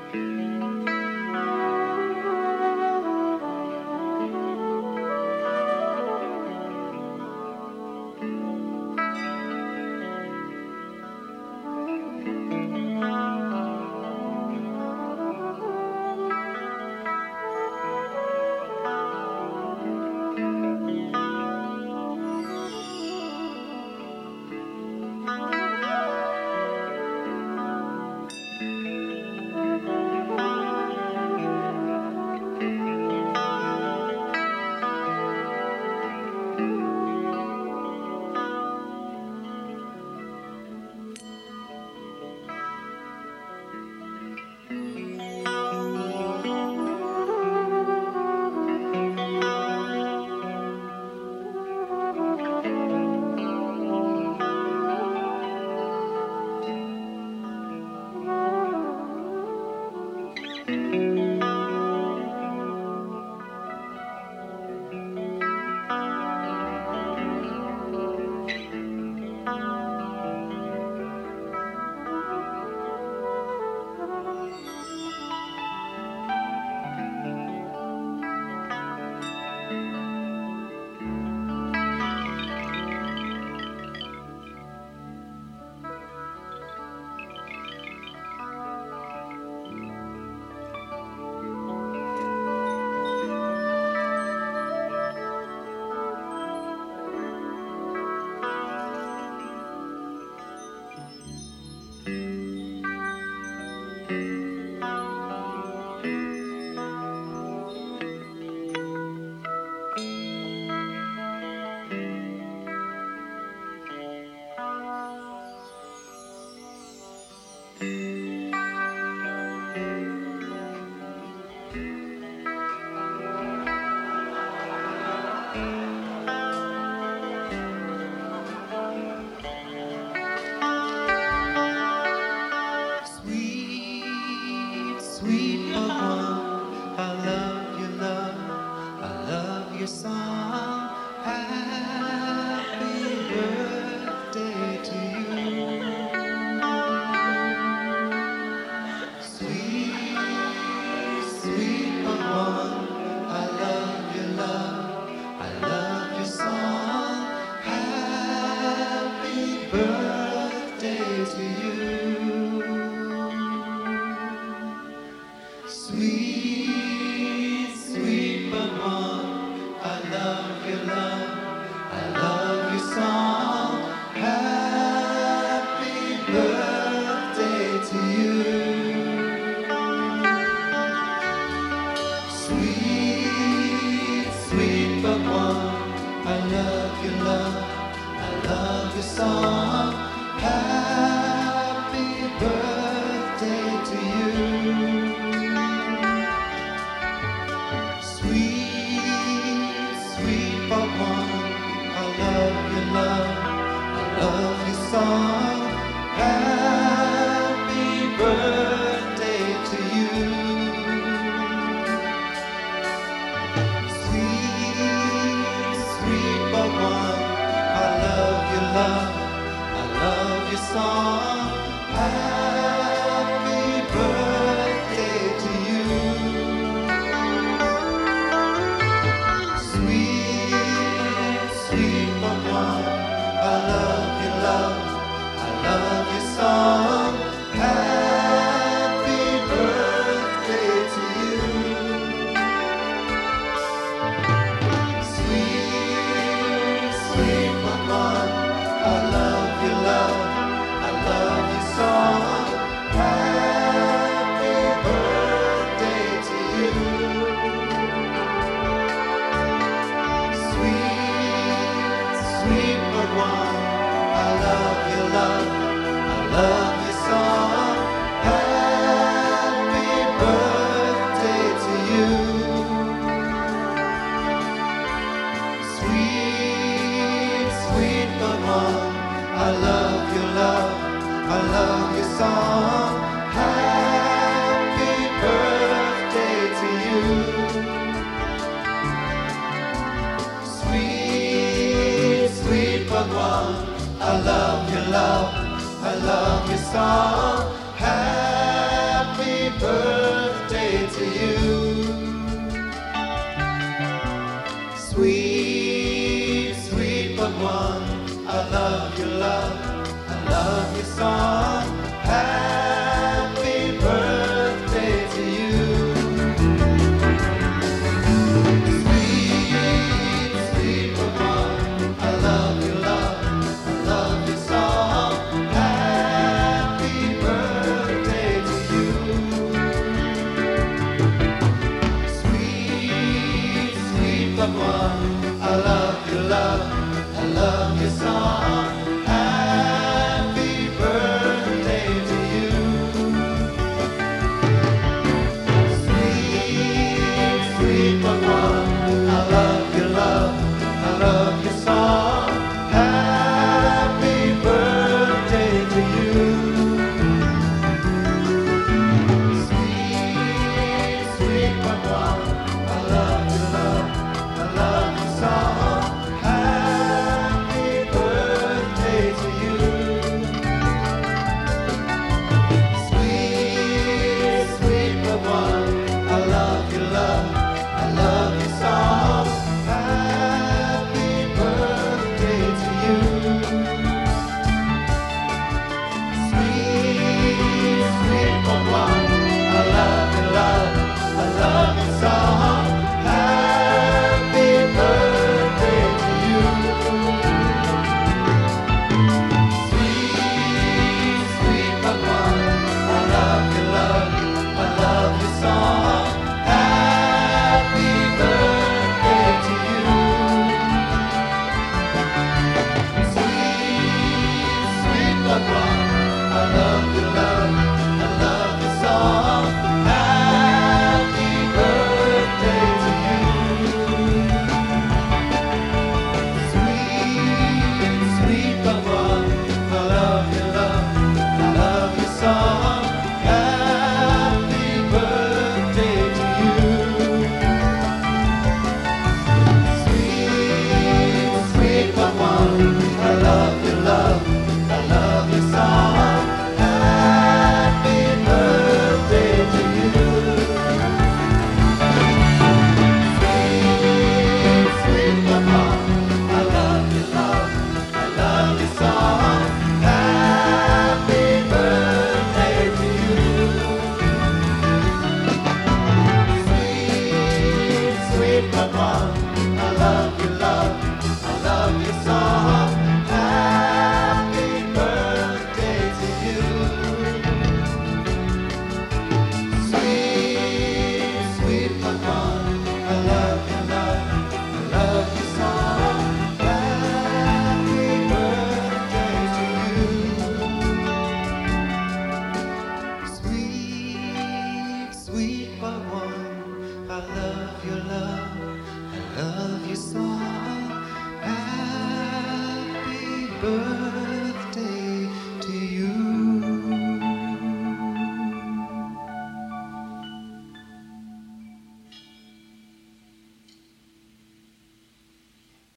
Sweet one, I love your love, I love your song. Happy birthday to you. Sweet, sweet one, I love your love, I love your song. Happy birthday to you. Sweet, sweet but one, I love your love, I love your song. Happy birthday to you. Sweet, sweet but one, I love your love, I love your song. Happy birthday to you. Sweet, sweet but one, I love your love, I love your song. Happy birthday to you. Sweet, sweet but one, I love your love, I love your song. Happy birthday to you. Sweet, sweet but one, I love your love, I love your song. Happy birthday to you. Sweet, sweet but one, I love your love, I love your song. Happy birthday to you. Sweet, sweet but one, I love your love, I love your song. Happy birthday to you. Sweet, sweet but one, I love your love, I love your song. Happy birthday to you. Sweet, sweet but one, I love your love, I love your song. Happy birthday. song. Happy birthday to you. Sweet, sweet Vermont, I love your love, I love your song. Happy birthday to you. Sweet, sweet Vermont, I love your love, I love your song. Happy birthday to you. Sweet, sweet Vermont, I love your love, I love your song. Happy birthday to you. Sweet, sweet Vermont, I love your love, I love your song. Happy birthday to you. Sweet, sweet Vermont, I love your love, I love your song. Happy birthday to you. Sweet, sweet Vermont, I love your love, I love your song. Happy birthday to you. Sweet, sweet Vermont, I love your love, I love your song. Happy birthday to you. Sweet, sweet Vermont, I love your love, I love your song. Happy birthday to you. Sweet, sweet Vermont, I love your love, I love your song. Happy birthday to you. Sweet, sweet Vermont, I love your love, I love your song. Happy birthday to you. Sweet, sweet Vermont, I love your love, I love your song. Happy birthday to you. Sweet, sweet Vermont, I love your love, I love your song. Happy birthday to you. Sweet, sweet Vermont, I love your love, I love your song. Happy birthday to you. Sweet, sweet Vermont, I love your love, I love your song. Happy birthday.